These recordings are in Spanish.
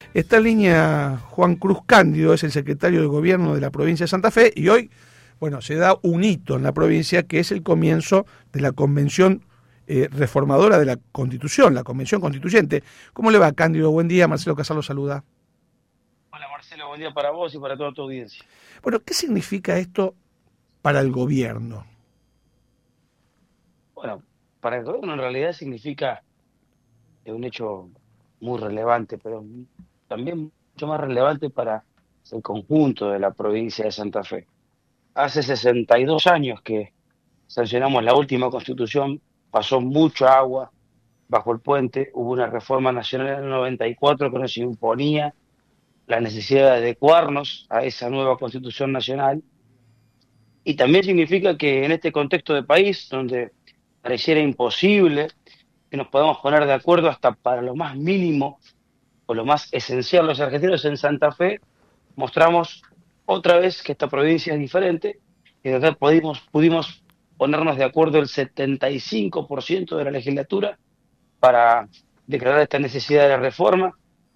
Está en línea Juan Cruz Cándido, es el secretario de Gobierno de la provincia de Santa Fe, y hoy, bueno, se da un hito en la provincia que es el comienzo de la convención reformadora de la Constitución, la convención constituyente. ¿Cómo le va, Cándido? Buen día, Marcelo Casal lo saluda. Hola Marcelo, buen día para vos y para toda tu audiencia. Bueno, ¿qué significa esto para el gobierno? Bueno, para el gobierno en realidad significa un hecho muy relevante, pero también mucho más relevante para el conjunto de la provincia de Santa Fe. Hace 62 años que sancionamos la última constitución, pasó mucha agua bajo el puente, hubo una reforma nacional en el 94 que nos imponía la necesidad de adecuarnos a esa nueva constitución nacional. Y también significa que en este contexto de país, donde pareciera imposible que nos podamos poner de acuerdo hasta para lo más mínimo o lo más esencial, los argentinos en Santa Fe mostramos otra vez que esta provincia es diferente y de verdad pudimos ponernos de acuerdo el 75% de la legislatura para declarar esta necesidad de la reforma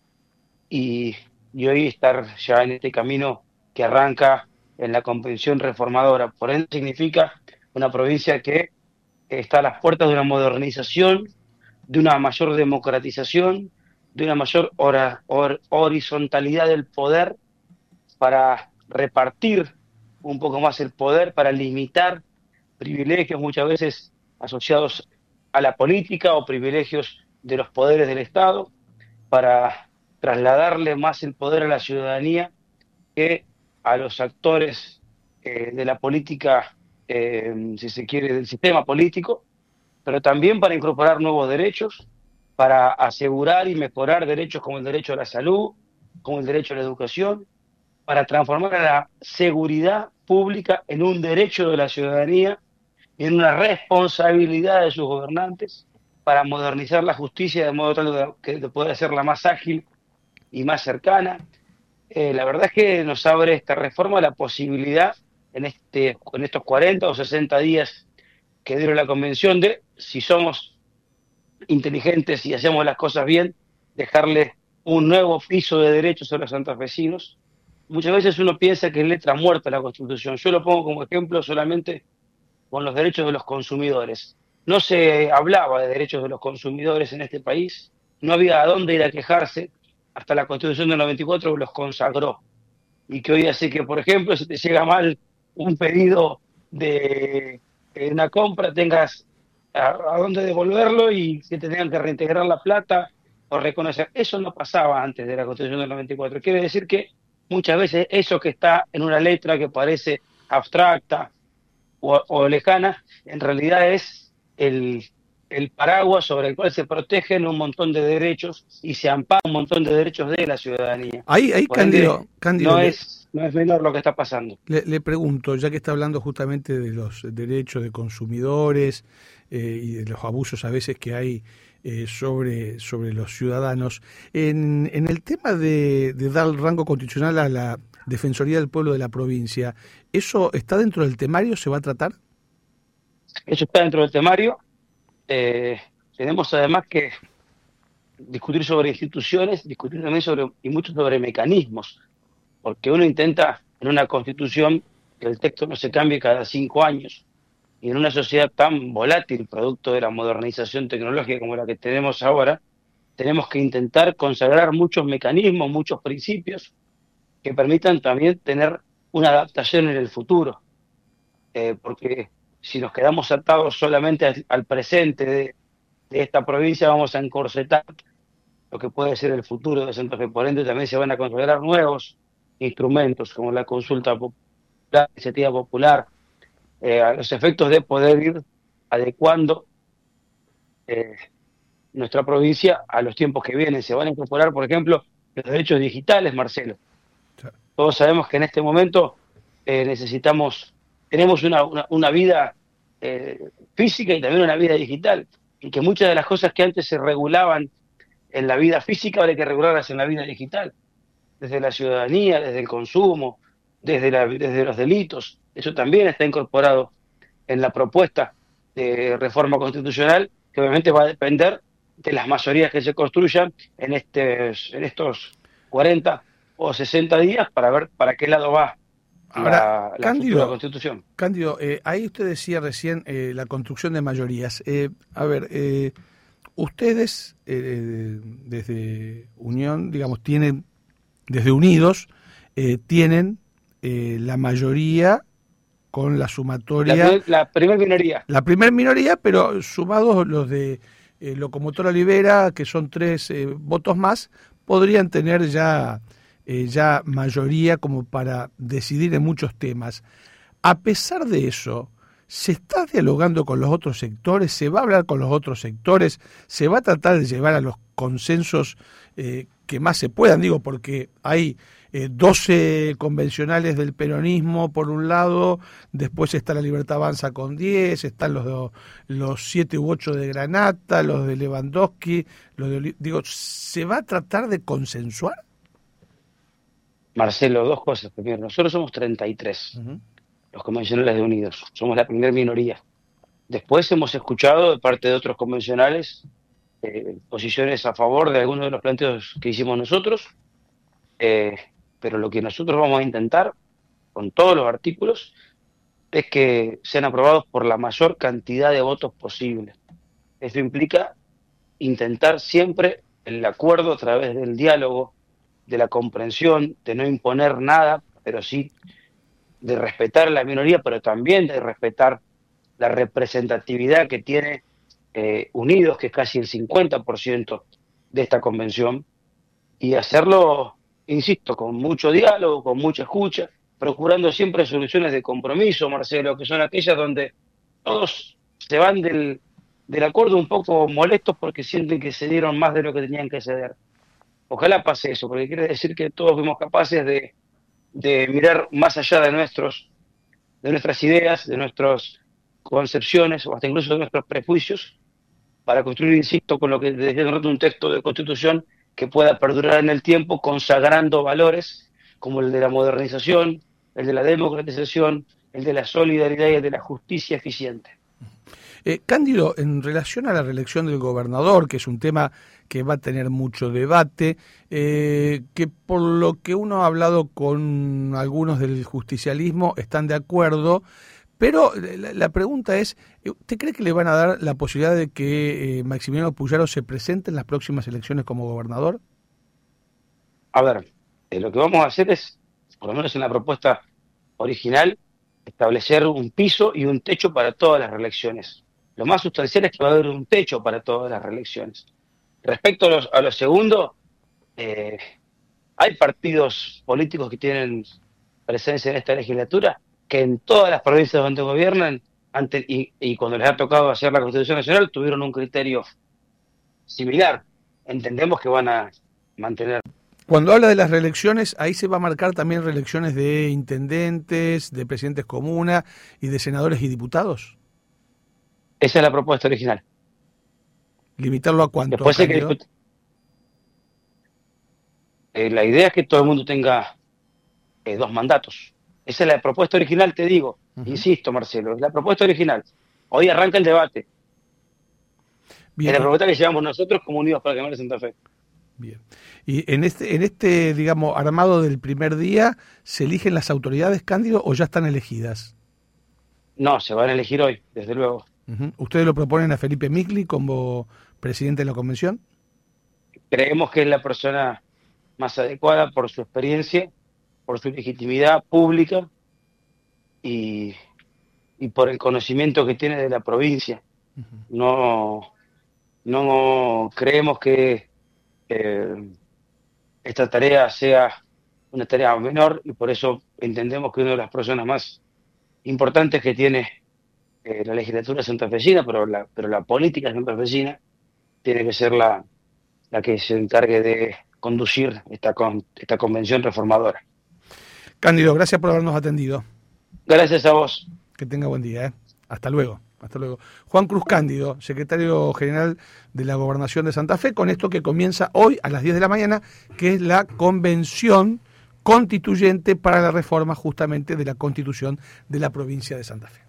y, y hoy estar ya en este camino que arranca en la convención reformadora. Por ende significa una provincia que está a las puertas de una modernización, de una mayor democratización, de una mayor horizontalidad del poder para repartir un poco más el poder, para limitar privilegios muchas veces asociados a la política o privilegios de los poderes del Estado, para trasladarle más el poder a la ciudadanía que a los actores de la política, si se quiere, del sistema político, pero también para incorporar nuevos derechos, para asegurar y mejorar derechos como el derecho a la salud, como el derecho a la educación, para transformar a la seguridad pública en un derecho de la ciudadanía y en una responsabilidad de sus gobernantes, para modernizar la justicia de modo tal de poder hacerla más ágil y más cercana. La verdad es que nos abre esta reforma la posibilidad en estos 40 o 60 días que dure la convención de, si somos inteligentes y hacemos las cosas bien, dejarle un nuevo piso de derechos a los santafesinos. Muchas veces uno piensa que es letra muerta la Constitución. Yo lo pongo como ejemplo solamente con los derechos de los consumidores. No se hablaba de derechos de los consumidores en este país, no había a dónde ir a quejarse hasta la Constitución del 94 los consagró. Y que hoy hace que, por ejemplo, si te llega mal un pedido de una compra, tengas a dónde devolverlo y que te tengan que reintegrar la plata o reconocer. Eso no pasaba antes de la Constitución del 94. Quiere decir que muchas veces eso que está en una letra que parece abstracta o lejana, en realidad es el paraguas sobre el cual se protegen un montón de derechos y se amparan un montón de derechos de la ciudadanía. Ahí Por ende, Cándido, no es menor lo que está pasando. le pregunto, ya que está hablando justamente de los derechos de consumidores y de los abusos a veces que hay sobre los ciudadanos, en el tema de dar el rango constitucional a la Defensoría del Pueblo de la provincia, ¿eso está dentro del temario? ¿Se va a tratar? Eso está dentro del temario. Eh, Tenemos además que discutir sobre instituciones, discutir también sobre, y mucho sobre mecanismos, porque uno intenta en una constitución que el texto no se cambie cada 5 años, y en una sociedad tan volátil, producto de la modernización tecnológica como la que tenemos ahora, tenemos que intentar consagrar muchos mecanismos, muchos principios que permitan también tener una adaptación en el futuro, porque si nos quedamos atados solamente al presente de esta provincia, vamos a encorsetar lo que puede ser el futuro de Santa Fe. Por ende, también se van a considerar nuevos instrumentos como la consulta popular, la iniciativa popular, a los efectos de poder ir adecuando eh, nuestra provincia a los tiempos que vienen. Se van a incorporar, por ejemplo, los derechos digitales, Marcelo. Todos sabemos que en este momento tenemos una vida física y también una vida digital, y que muchas de las cosas que antes se regulaban en la vida física ahora hay que regularlas en la vida digital, desde la ciudadanía, desde el consumo, desde los delitos. Eso también está incorporado en la propuesta de reforma constitucional, que obviamente va a depender de las mayorías que se construyan en estos 40 o 60 días para ver para qué lado va Ahora, la futura Constitución. Cándido, ahí usted decía recién la construcción de mayorías. Ustedes desde Unión, digamos, tienen, desde Unidos, tienen la mayoría con la sumatoria... La primer minoría. La primer minoría, pero sumados los de Locomotora Olivera, que son 3 votos más, podrían tener ya mayoría como para decidir en muchos temas. A pesar de eso, ¿se está dialogando con los otros sectores? ¿Se va a hablar con los otros sectores? ¿Se va a tratar de llevar a los consensos que más se puedan? Digo, porque hay 12 convencionales del peronismo por un lado, después está la Libertad Avanza con 10, están los 7 u 8 de Granata, los de Lewandowski, digo, ¿se va a tratar de consensuar? Marcelo, 2 cosas. Primero, nosotros somos 33, los convencionales de Unidos, somos la primera minoría. Después hemos escuchado de parte de otros convencionales posiciones a favor de algunos de los planteos que hicimos nosotros, pero lo que nosotros vamos a intentar con todos los artículos es que sean aprobados por la mayor cantidad de votos posible. Eso implica intentar siempre el acuerdo a través del diálogo, de la comprensión, de no imponer nada, pero sí de respetar a la minoría, pero también de respetar la representatividad que tiene Unidos, que es casi el 50% de esta convención, y hacerlo, insisto, con mucho diálogo, con mucha escucha, procurando siempre soluciones de compromiso, Marcelo, que son aquellas donde todos se van del acuerdo un poco molestos porque sienten que cedieron más de lo que tenían que ceder. Ojalá pase eso, porque quiere decir que todos fuimos capaces de mirar más allá de nuestras ideas, de nuestras concepciones o hasta incluso de nuestros prejuicios, para construir, insisto, con lo que decía un texto de Constitución que pueda perdurar en el tiempo, consagrando valores como el de la modernización, el de la democratización, el de la solidaridad y el de la justicia eficiente. Cándido, en relación a la reelección del gobernador, que es un tema que va a tener mucho debate, que por lo que uno ha hablado con algunos del justicialismo están de acuerdo, pero la pregunta es, ¿usted cree que le van a dar la posibilidad de que Maximiliano Puyaro se presente en las próximas elecciones como gobernador? A ver, lo que vamos a hacer es, por lo menos en la propuesta original, establecer un piso y un techo para todas las reelecciones. Lo más sustancial es que va a haber un techo para todas las reelecciones. Respecto a lo segundo, hay partidos políticos que tienen presencia en esta legislatura que en todas las provincias donde gobiernan y cuando les ha tocado hacer la Constitución Nacional tuvieron un criterio similar. Entendemos que van a mantener. Cuando habla de las reelecciones, ahí se va a marcar también reelecciones de intendentes, de presidentes comuna y de senadores y diputados. Esa es la propuesta original. ¿Limitarlo a cuánto? Después hay que la idea es que todo el mundo tenga 2 mandatos. Esa es la propuesta original, te digo. Insisto, Marcelo, es la propuesta original. Hoy arranca el debate. Bien. Es la propuesta que llevamos nosotros como Unidos para Quemar de Santa Fe. Bien. Y en este, digamos, armado del primer día, ¿se eligen las autoridades, Cándido, o ya están elegidas? No, se van a elegir hoy, desde luego. ¿Ustedes lo proponen a Felipe Micli como presidente de la convención? Creemos que es la persona más adecuada por su experiencia, por su legitimidad pública y por el conocimiento que tiene de la provincia. No creemos que esta tarea sea una tarea menor y por eso entendemos que una de las personas más importantes que tiene la legislatura santafesina, pero la política santafesina tiene que ser la que se encargue de conducir esta convención reformadora. Cándido, gracias por habernos atendido. Gracias a vos. Que tenga buen día. Hasta luego. Hasta luego. Juan Cruz Cándido, secretario general de la Gobernación de Santa Fe, con esto que comienza hoy a las 10 de la mañana, que es la convención constituyente para la reforma justamente de la Constitución de la provincia de Santa Fe.